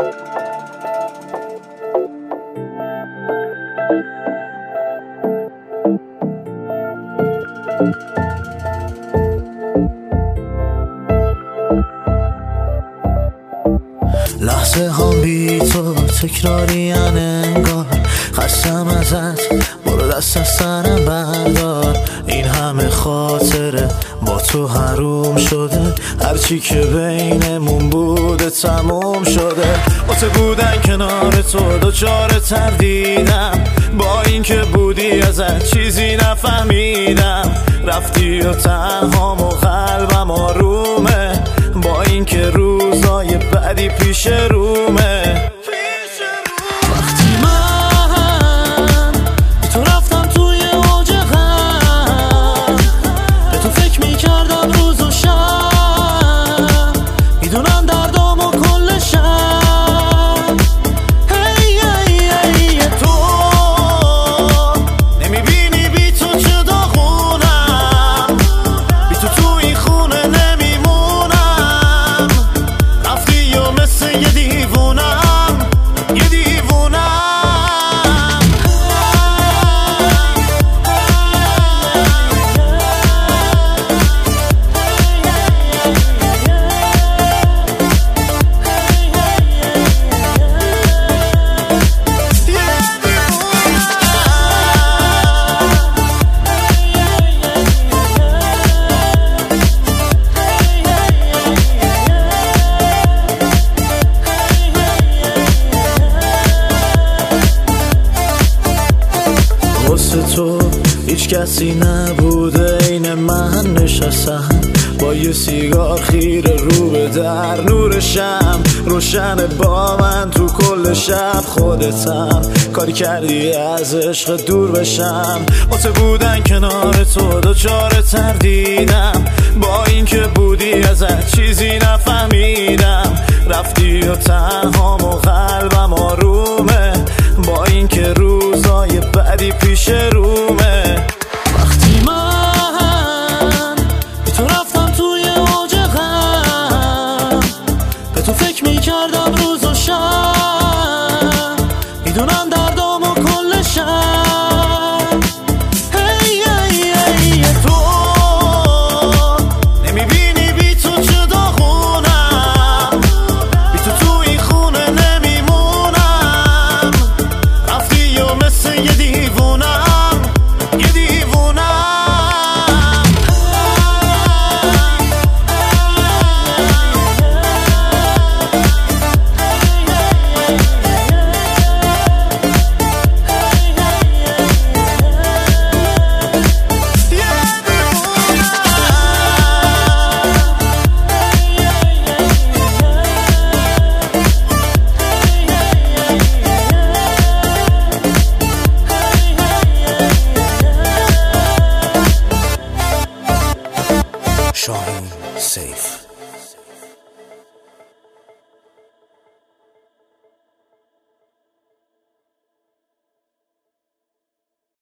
لحظه هم بی تو تکراری انگار، خستم ازت برو دست از سرم بردار. این همه خاطره با تو حروم شده، هرچی که بینمون بوده تموم شده. واسه بودن کنار تو دوچار تردیدم، با این که بودی ازت چیزی نفهمیدم. رفتی و تنهام و قلبم آرومه، با این که روزای بعدی پیش رومه. وقتی من بی تو رفتم توی اوج غم، به تو فکر میکردم روز و شب، میدونم دردام و کل شب. هی هی هی تو نمیبینی بی تو چه داغونم، بی تو تو این خونه نمیمونم. رفتی و مثل یه دیوونم، یه دیوونم. واسه تو هیچ کسی نبوده، این من نشستم با یه سیگار خیره رو به در. نور شم روشن با من تو کل شب، خودتم کاری کردی از عشق دور بشم. واسه بودن کنار تو دوچار تردیدم، با این که بودی ازت چیزی نفهمیدم. رفتی و تنهام و قلبم آرومه، با این که روزای بعدی پیش رومه. وقتی من بی تو رفتم توی اوج غم، به تو فکر میکردم روز و شب، میدونم دردام و کل شب. هی هی هی تو نمیبینی بی تو چه داغونم، بی تو تو این خونه نمیمونم. رفتی و مثل یه دیوونم، یه دیوونم. Shaheen Saif.